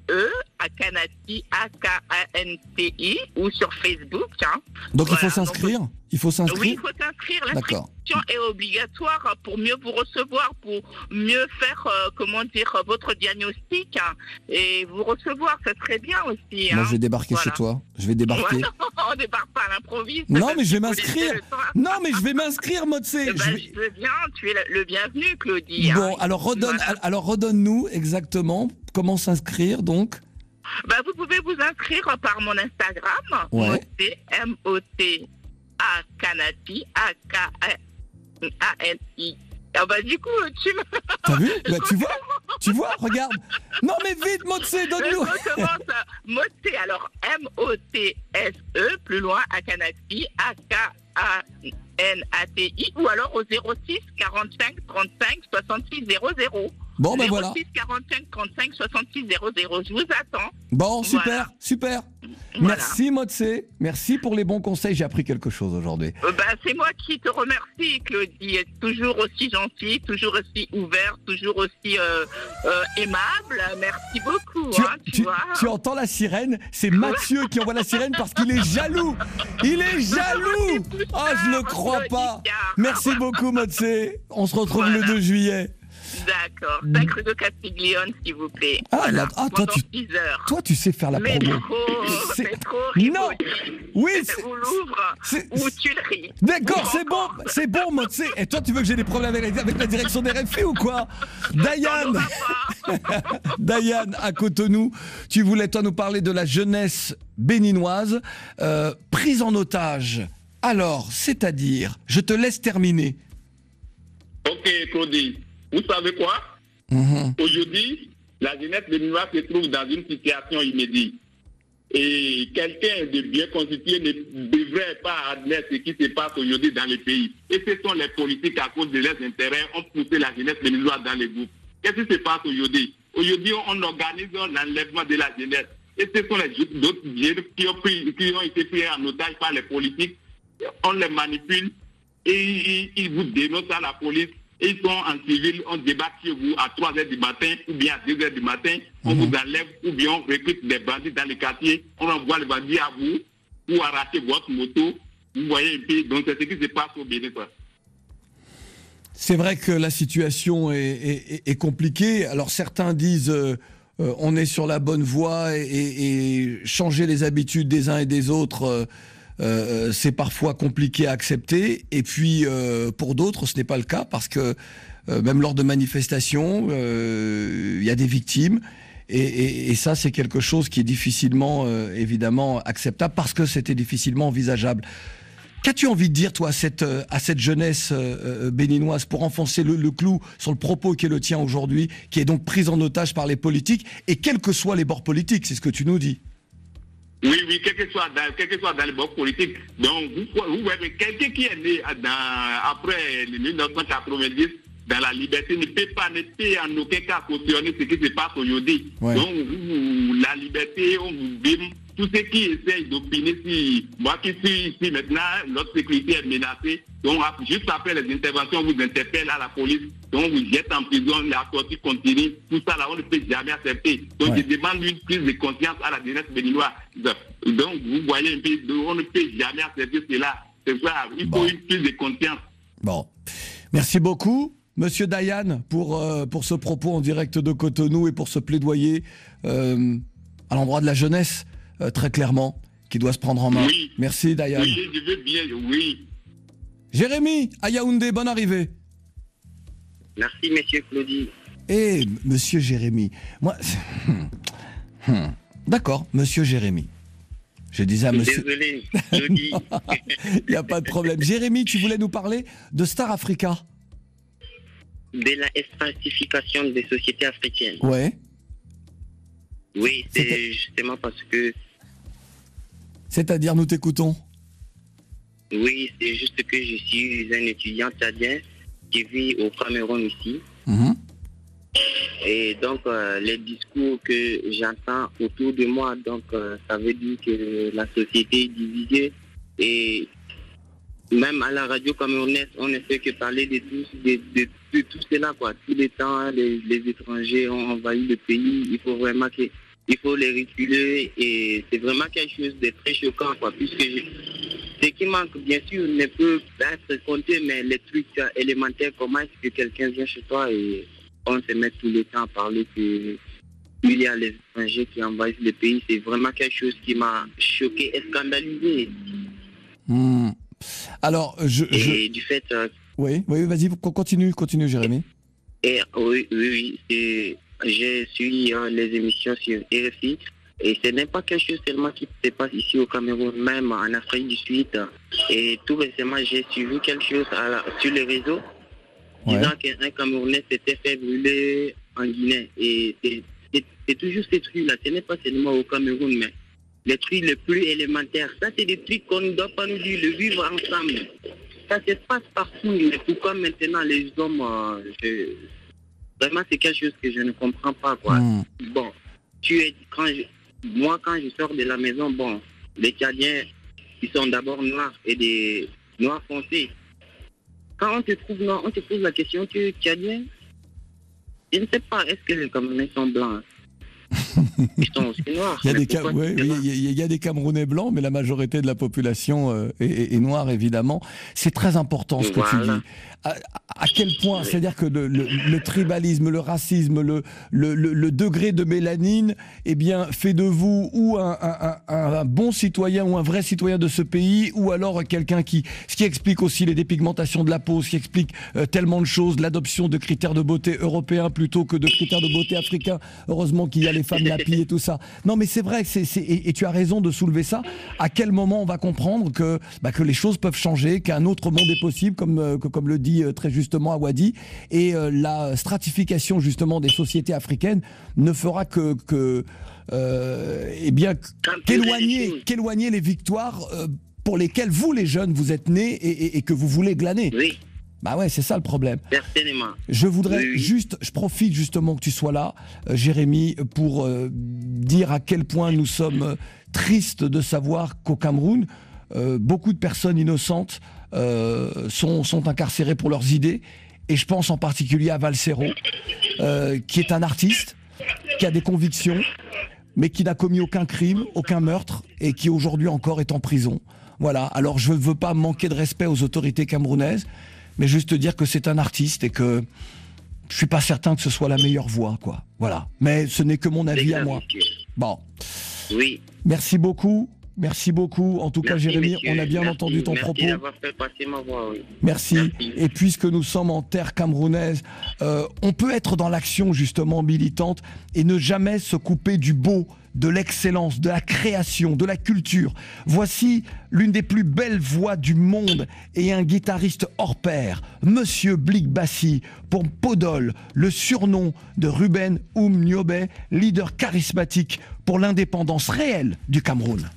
E, Akanati, A K A N T I, ou sur Facebook. Hein. Donc voilà, il faut s'inscrire donc, Il faut s'inscrire Oui, il faut s'inscrire. L'inscription est obligatoire pour mieux vous recevoir, pour mieux faire, euh, comment dire, votre diagnostic hein, et vous recevoir. Ça serait bien aussi. Moi, hein. je vais débarquer voilà. chez toi. Je vais débarquer. Ouais, non, on débarque pas à l'improviste. Non, mais je vais m'inscrire. Non, mais je vais m'inscrire, Motse. Eh ben, je, vais... je veux bien, tu es le bienvenu, Claudie. Bon, hein. alors redonne, voilà. alors redonne-nous exactement comment s'inscrire, donc. Bah, vous pouvez vous inscrire par mon Instagram, ouais. M O T A Kanati, A K A N I. Ah bah du coup, tu me... T'as vu bah, Tu vois Tu vois Regarde. Non mais vite, Motse, donne-nous. Je commence à Motse, alors M O T S E, plus loin, Akanati, A K A N A T I, ou alors au zéro six quarante-cinq trente-cinq soixante-six zéro zéro. Bon, ben voilà. zéro six quarante-cinq trente-cinq soixante-six zéro zéro, je vous attends. Bon, super, voilà. super. Voilà. Merci, Motse. Merci pour les bons conseils. J'ai appris quelque chose aujourd'hui. Euh, bah, c'est moi qui te remercie, Claudie. Toujours aussi gentil, toujours aussi ouvert, toujours aussi euh, euh, aimable. Merci beaucoup. Tu, hein, tu, tu, vois. tu entends la sirène? C'est Mathieu qui envoie la sirène parce qu'il est jaloux. Il est jaloux. Ah, je ne crois pas. Merci beaucoup, Motse. On se retrouve voilà. le deux juillet. D'accord. cinq rue de Castiglione, s'il vous plaît. Ah, voilà. là, ah toi, tu, toi, tu sais faire la mais promo. C'est métro, non. Oui, ou Louvre, ou Tuileries. D'accord, c'est bon, c'est bon, Motse. Et toi, tu veux que j'ai des problèmes avec, avec la direction des R F I ou quoi? Diane, Diane, à Cotonou, tu voulais, toi, nous parler de la jeunesse béninoise euh, prise en otage. Alors, c'est-à-dire, je te laisse terminer. Ok, Claudie. Vous savez quoi? Mmh. Aujourd'hui, la jeunesse béninoise se trouve dans une situation inédite. Et quelqu'un de bien constitué ne devrait pas admettre ce qui se passe aujourd'hui dans le pays. Et ce sont les politiques, à cause de leurs intérêts, ont poussé la jeunesse béninoise dans les groupes. Qu'est-ce qui se passe aujourd'hui? Aujourd'hui, on organise l'enlèvement de la jeunesse. Et ce sont les autres jeunes qui ont, pris, qui ont été pris en otage par les politiques. On les manipule et ils, ils vous dénoncent à la police. Et ils sont en civil, on débat chez vous à trois heures du matin ou bien à deux heures du matin, on mmh. vous enlève ou bien on recrute des bandits dans les quartiers, on envoie les bandits à vous pour arracher votre moto. Vous voyez un peu, donc c'est ce qui se passe au Bénin. C'est vrai que la situation est, est, est compliquée. Alors certains disent euh, euh, on est sur la bonne voie et, et, et changer les habitudes des uns et des autres. Euh, Euh, c'est parfois compliqué à accepter, et puis euh, pour d'autres ce n'est pas le cas parce que euh, même lors de manifestations il euh, y a des victimes et, et, et ça c'est quelque chose qui est difficilement euh, évidemment acceptable parce que c'était difficilement envisageable. Qu'as-tu envie de dire toi à cette, à cette jeunesse euh, béninoise pour enfoncer le, le clou sur le propos qui est le tien aujourd'hui, qui est donc prise en otage par les politiques et quels que soient les bords politiques, c'est ce que tu nous dis? Oui, oui, quel que soit dans, quel que soit dans les bords politiques. Donc, vous, vous voyez, quelqu'un qui est né dans, après mille neuf cent quatre-vingt-dix, dans la liberté, ne peut pas, ne peut en aucun cas cautionner ce qui se passe aujourd'hui. Ouais. Donc, vous, la liberté, on vous bime. Tous ceux qui essayent d'opiner, si moi qui suis ici maintenant, notre sécurité est menacée. Donc, juste après les interventions, on vous interpelle à la police. Donc, on vous jette en prison, la sortie continue. Tout ça, là, on ne peut jamais accepter. Donc, ouais. je demande une prise de conscience à la jeunesse béninoise. Donc, vous voyez un peu, on ne peut jamais accepter cela. C'est ça, il faut bon. une prise de conscience. Bon. Merci beaucoup, Monsieur Dayan, pour, euh, pour ce propos en direct de Cotonou et pour ce plaidoyer euh, à l'endroit de la jeunesse. Euh, très clairement, qui doit se prendre en main. Oui. Merci, Dayan. Oui, je veux bien, oui. Jérémy, à Yaoundé, bonne arrivée. Merci, monsieur Claudie. Eh, monsieur Jérémy, moi... hmm. D'accord, monsieur Jérémy. Je disais à monsieur... Désolé, Claudie. Il n'y a pas de problème. Jérémy, tu voulais nous parler de Star Africa? De la espacification des sociétés africaines. Ouais. Oui, c'est justement parce que... C'est-à-dire, nous t'écoutons. Oui, c'est juste que je suis un étudiant tchadien qui vit au Cameroun ici. Mmh. Et donc, euh, les discours que j'entends autour de moi, donc euh, ça veut dire que la société est divisée. Et même à la radio camerounaise, on ne fait que parler de tout, de, de, de tout cela, quoi. Tous les temps, les, les étrangers ont envahi le pays. Il faut vraiment que il faut les reculer et c'est vraiment quelque chose de très choquant, quoi, puisque je, ce qui manque, bien sûr, ne peut être compté, mais les trucs élémentaires, comment est-ce que quelqu'un vient chez toi et on se met tout le temps à parler que il y a les étrangers qui envahissent le pays, c'est vraiment quelque chose qui m'a choqué et scandalisé. Mmh. Alors, je... Et je... du fait... Euh, oui, oui, vas-y, continue, continue, Jérémy. Et oui, oui, oui, c'est... Je suis euh, les émissions sur R F I et ce n'est pas quelque chose seulement qui se passe ici au Cameroun, même en Afrique du Sud. Et tout récemment, j'ai suivi quelque chose à la, sur les réseaux ouais. disant qu'un Camerounais s'était fait brûler en Guinée. Et c'est, c'est, c'est toujours ces trucs-là. Ce n'est pas seulement au Cameroun, mais les trucs les plus élémentaires. Ça, c'est des trucs qu'on ne doit pas nous dire, le vivre ensemble. Ça se passe partout. Mais pourquoi maintenant les hommes... Euh, je, Vraiment, c'est quelque chose que je ne comprends pas, quoi. Mmh. Bon, tu es, quand je, moi, quand je sors de la maison, bon, les Tchadiens, ils sont d'abord noirs et des noirs foncés. Quand on te trouve noir, on te pose la question, tu es Tchadien? Je ne sais pas, est-ce que les Camerounais sont blancs? Ils sont aussi noirs. Il y a, des, Cam... ouais, oui, il, y a, il y a des Camerounais blancs, mais la majorité de la population euh, est, est, est noire, évidemment. C'est très important ce voilà. que tu dis. À, à quel point, oui. c'est-à-dire que le, le, le tribalisme, le racisme, le, le, le, le degré de mélanine, eh bien, fait de vous ou un, un, un, un bon citoyen ou un vrai citoyen de ce pays, ou alors quelqu'un qui, ce qui explique aussi les dépigmentations de la peau, ce qui explique euh, tellement de choses, l'adoption de critères de beauté européens plutôt que de critères de beauté africains. Heureusement qu'il y a les femmes nappies et tout ça. Non, mais c'est vrai, c'est, c'est, et, et tu as raison de soulever ça. À quel moment on va comprendre que, bah, que les choses peuvent changer, qu'un autre monde est possible, comme, euh, que, comme le dit euh, très justement Awadi, et euh, la stratification justement des sociétés africaines ne fera que, que euh, eh bien, qu'éloigner, qu'éloigner les victoires euh, pour lesquelles vous, les jeunes, vous êtes nés et, et, et que vous voulez glaner. Oui. Bah ouais, c'est ça le problème. Certainement. Je voudrais oui, oui. juste, je profite justement que tu sois là, euh, Jérémy, pour euh, dire à quel point nous sommes euh, tristes de savoir qu'au Cameroun, euh, beaucoup de personnes innocentes euh, sont, sont incarcérées pour leurs idées. Et je pense en particulier à Valsero, euh, qui est un artiste, qui a des convictions, mais qui n'a commis aucun crime, aucun meurtre, et qui aujourd'hui encore est en prison. Voilà. Alors je ne veux pas manquer de respect aux autorités camerounaises, mais juste dire que c'est un artiste et que je suis pas certain que ce soit la meilleure voie, quoi. Voilà. Mais ce n'est que mon avis à moi. Bon. Oui. Merci beaucoup. Merci beaucoup. En tout Merci, cas, Jérémy, messieurs. on a bien Merci. entendu ton Merci propos. Merci d'avoir fait passer ma voix, oui. Merci. Merci. Et puisque nous sommes en terre camerounaise, euh, on peut être dans l'action justement militante et ne jamais se couper du beau, de l'excellence, de la création, de la culture. Voici l'une des plus belles voix du monde et un guitariste hors pair, Monsieur Blick Bassi, pour Podol, le surnom de Ruben Oum-Niobé, leader charismatique pour l'indépendance réelle du Cameroun.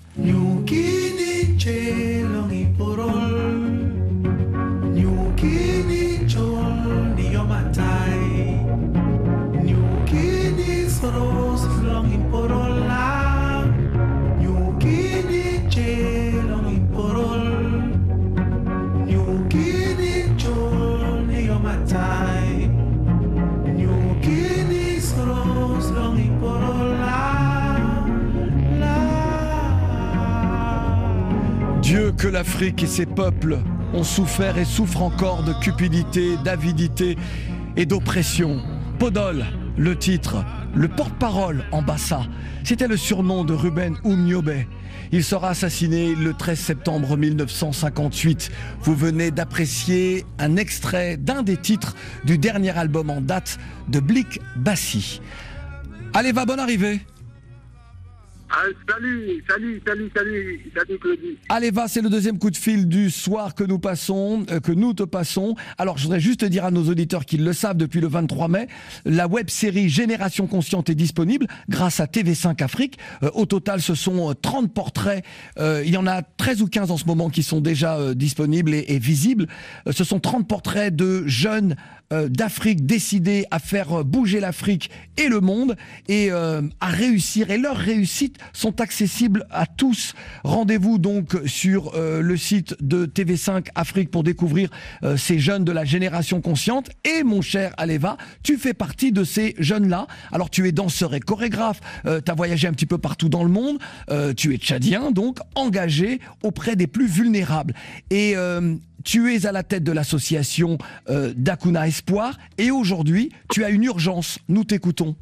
Dieu que l'Afrique et ses peuples ont souffert et souffrent encore de cupidité, d'avidité et d'oppression. Podol, le titre, le porte-parole en Bassa, c'était le surnom de Ruben Oum-Niobé. Il sera assassiné le treize septembre mille neuf cent cinquante-huit. Vous venez d'apprécier un extrait d'un des titres du dernier album en date de Blick Bassi. Allez, va, bonne arrivée. Ah, salut, salut, salut, salut, salut Claudie. Allez, va, c'est le deuxième coup de fil du soir que nous passons, euh, que nous te passons. Alors, je voudrais juste dire à nos auditeurs qu'ils le savent depuis le vingt-trois mai, la web-série Génération Consciente est disponible grâce à T V cinq Afrique. Euh, au total, ce sont trente portraits. Euh, il y en a treize ou quinze en ce moment qui sont déjà euh, disponibles et, et visibles. Euh, ce sont trente portraits de jeunes euh, d'Afrique décidés à faire bouger l'Afrique et le monde et euh, à réussir. Et leur réussite sont accessibles à tous. Rendez-vous donc sur euh, le site de T V cinq Afrique pour découvrir euh, ces jeunes de la génération consciente. Et mon cher Aleva, tu fais partie de ces jeunes-là. Alors tu es danseur et chorégraphe, euh, tu as voyagé un petit peu partout dans le monde, euh, tu es tchadien, donc engagé auprès des plus vulnérables. Et euh, tu es à la tête de l'association euh, Dakuna Espoir, et aujourd'hui, tu as une urgence. Nous t'écoutons.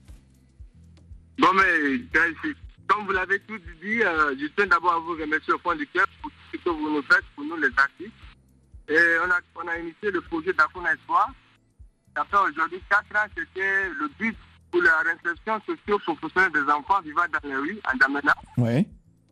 Bon, mais comme vous l'avez tous dit, euh, je tiens d'abord à vous remercier au fond du cœur pour tout ce que vous nous faites, pour nous les artistes. Et on a, on a initié le projet Dakuna Espoir. Ça fait aujourd'hui quatre ans, c'était le but pour la réinsertion socio-professionnelle des enfants vivant dans les rues, à N'Djamena. Ouais.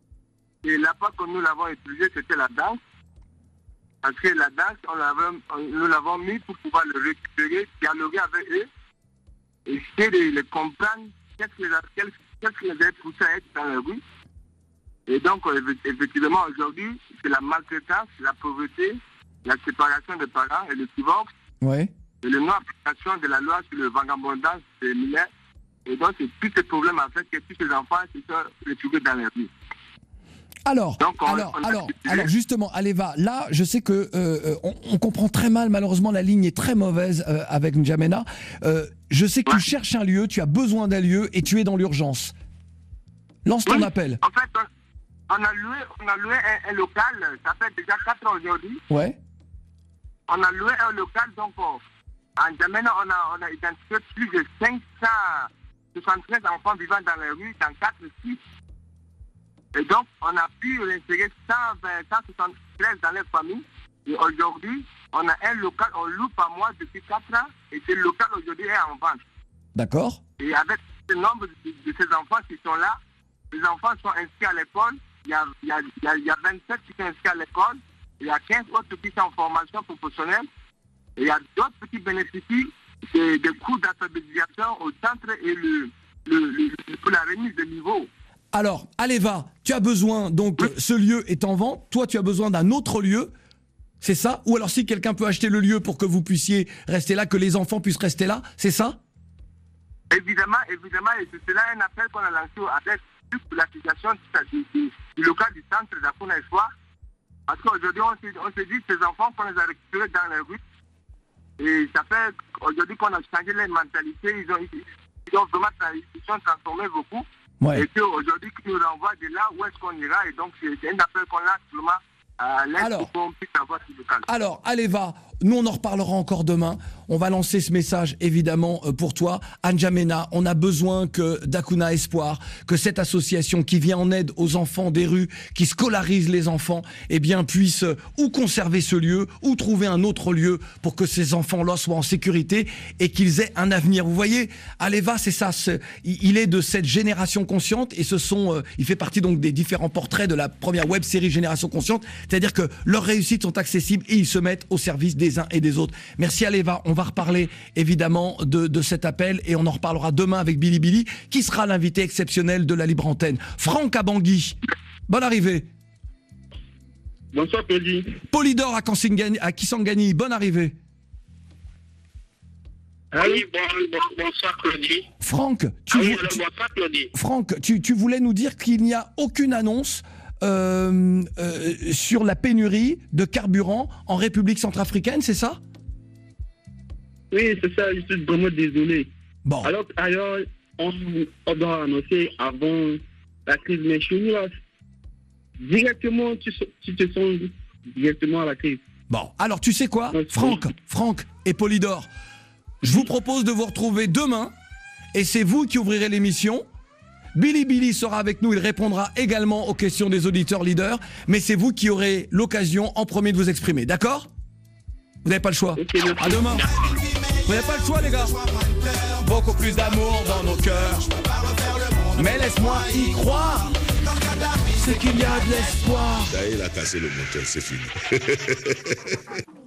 Et l'apport que nous l'avons utilisé, c'était la danse. Parce que la danse, on l'avait, on, nous l'avons mis pour pouvoir le récupérer, dialoguer avec eux, et essayer de les comprendre, qu'est-ce qui les a, qu'est-ce qui les a poussés à être dans les rues. Et donc, effectivement, aujourd'hui, c'est la maltraitance, la pauvreté, la séparation des parents et le divorce. Ouais. Et le non-application de la loi sur le vagabondage des mineurs. Et donc, c'est tous ces problèmes, en fait, que tous ces enfants se sont retrouvés dans les rues. Alors, Donc, on, alors, on alors, alors, justement, Aleva, là, je sais que euh, on, on comprend très mal, malheureusement, la ligne est très mauvaise euh, avec N'Djamena. Euh, je sais que ouais. tu cherches un lieu, tu as besoin d'un lieu et tu es dans l'urgence. Lance ton oui. appel. En fait, on, on a loué, on a loué un, un local, ça fait déjà quatre ans aujourd'hui. Ouais. On a loué un local, donc on, en N'Djamena, on a, on a identifié plus de cinq cent soixante-treize enfants vivant dans les rues, dans quatre sites. Et donc, on a pu réinsérer cent vingt, cent soixante-treize dans les familles. Et aujourd'hui, on a un local, on loue par mois depuis quatre ans. Et ce local aujourd'hui est en vente. D'accord. Et avec ce nombre de, de ces enfants qui sont là, les enfants sont inscrits à l'école. Il y a, il y a, il y a, il y a vingt-sept qui sont inscrits à l'école. Il y a quinze autres qui sont en formation professionnelle. Et il y a d'autres qui bénéficient des, des cours d'alphabétisation au centre et le, le, le, pour la remise de niveau. Alors, Aleva, tu as besoin, donc oui. ce lieu est en vente, toi tu as besoin d'un autre lieu, c'est ça? Ou alors si quelqu'un peut acheter le lieu pour que vous puissiez rester là, que les enfants puissent rester là, c'est ça? Évidemment, évidemment, et c'est là un appel qu'on a lancé avec pour la situation du, du, du local du centre d'Akuna Espoir. Parce qu'aujourd'hui, on se, on se dit que ces enfants qu'on les a récupérés dans les rues, et ça fait aujourd'hui qu'on a changé les mentalités, ils ont, ils ont vraiment ils sont transformés beaucoup. Ouais. Et qu'aujourd'hui, qui nous renvoie de là où est-ce qu'on ira. Et donc, c'est un appel qu'on a seulement à l'aide pour qu'on puisse avoir ce local. Alors, Aleva, nous on en reparlera encore demain. On va lancer ce message évidemment pour toi. À N'Djamena, on a besoin que Dakuna Espoir, que cette association qui vient en aide aux enfants des rues, qui scolarise les enfants, eh bien puisse ou conserver ce lieu ou trouver un autre lieu pour que ces enfants-là soient en sécurité et qu'ils aient un avenir. Vous voyez, Aleva, c'est ça. C'est, il est de cette génération consciente et ce sont, euh, il fait partie donc des différents portraits de la première web série Génération Consciente. C'est-à-dire que leurs réussites sont accessibles et ils se mettent au service des uns et des autres. Merci Aleva. On va reparler évidemment de, de cet appel et on en reparlera demain avec Billy Billy qui sera l'invité exceptionnel de la Libre Antenne. Franck à Bangui, bonne arrivée. Bonsoir Claudie. Polydor à, Kansingani, à Kisangani, bonne arrivée. Ah oui, bon, bon, bonsoir Claudie. Franck, tu, ah oui, vou- alors, tu, bonsoir, Claudie. Franck tu, tu voulais nous dire qu'il n'y a aucune annonce euh, euh, sur la pénurie de carburant en République centrafricaine, c'est ça? Oui, c'est ça, je suis vraiment désolé. Bon. Alors, alors on, on doit annoncer avant la crise, mais chez nous, là, directement, tu, tu te sens directement à la crise. Bon, alors tu sais quoi, Franck, Franck et Polydor, je vous propose de vous retrouver demain et c'est vous qui ouvrirez l'émission. Billy Billy sera avec nous, il répondra également aux questions des auditeurs leaders, mais c'est vous qui aurez l'occasion en premier de vous exprimer, d'accord? Vous n'avez pas le choix. Okay, à demain. Vous n'avez pas le choix les gars. Beaucoup plus d'amour dans nos cœurs. Mais laisse-moi y croire. C'est qu'il y a de l'espoir. Là, il a cassé le moteur, c'est fini.